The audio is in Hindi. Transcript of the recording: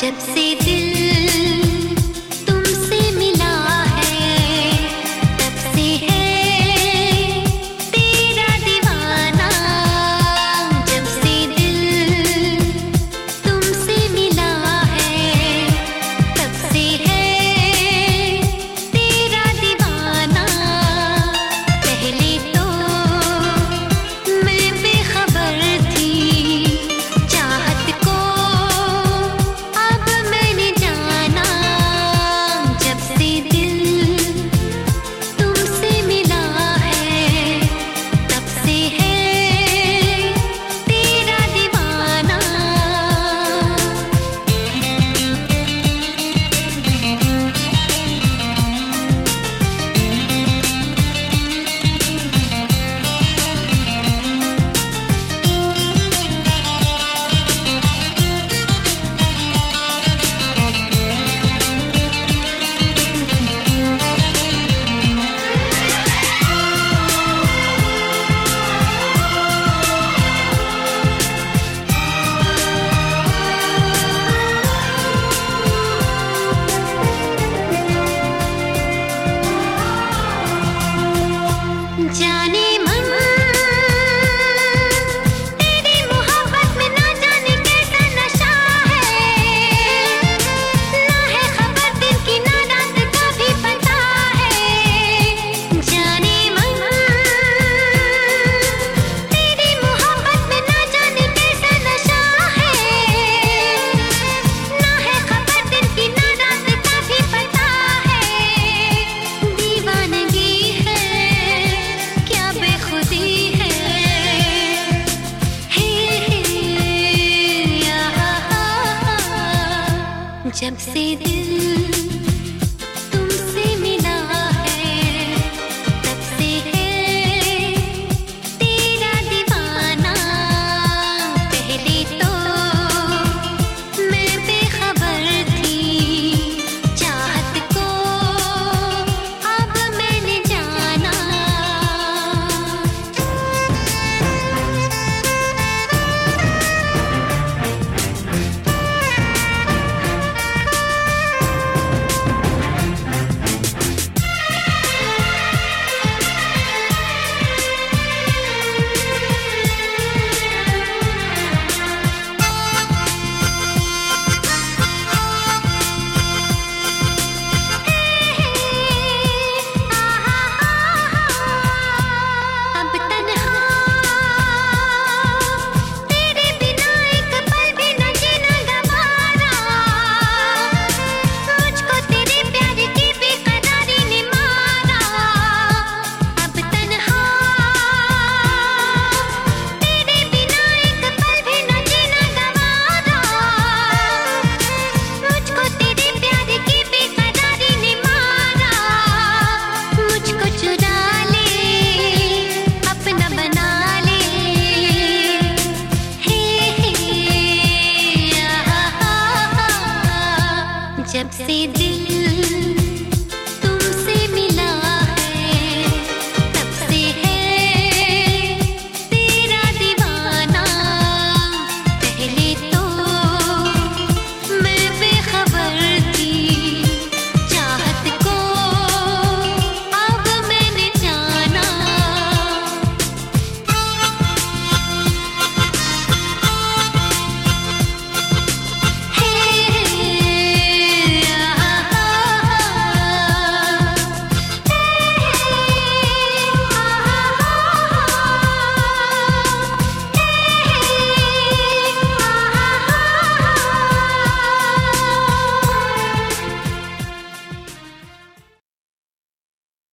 जब से दिल तुमसे मिला है तब से है तेरा दीवाना। जब से दिल तुमसे मिला है तब से है तेरा दीवाना। पहले तो मैं बेखबर थी चाहत को, अब मैंने जाना। जब से दिल तुमसे मिला है तब से है तेरा दीवाना। जाने मन तेरी मोहब्बत में ना जाने कैसा नशा है। ना है खबर दिन की ना रात का भी पता है। जाने मन तेरी मोहब्बत में ना जाने कैसा नशा है। ना है खबर दिन की ना रात का भी पता है। दीवानगी है क्या बेखुदी है, जब से दिल तुमसे मिला है तब से है तेरा दीवाना। पहले तो मैं बेखबर थी चाहत को, अब मैंने जाना। अब तन्हा तेरे बिना एक पल भी न जीना गवारा। मुझको तेरे प्यार की बेकरारी ने मारा। अब तन्हा तेरे बिना एक पल भी न जीना गवारा। मुझको तेरे प्यार की बेकरारी ने मारा। मुझको चुरा ले अपना बना ले, जब से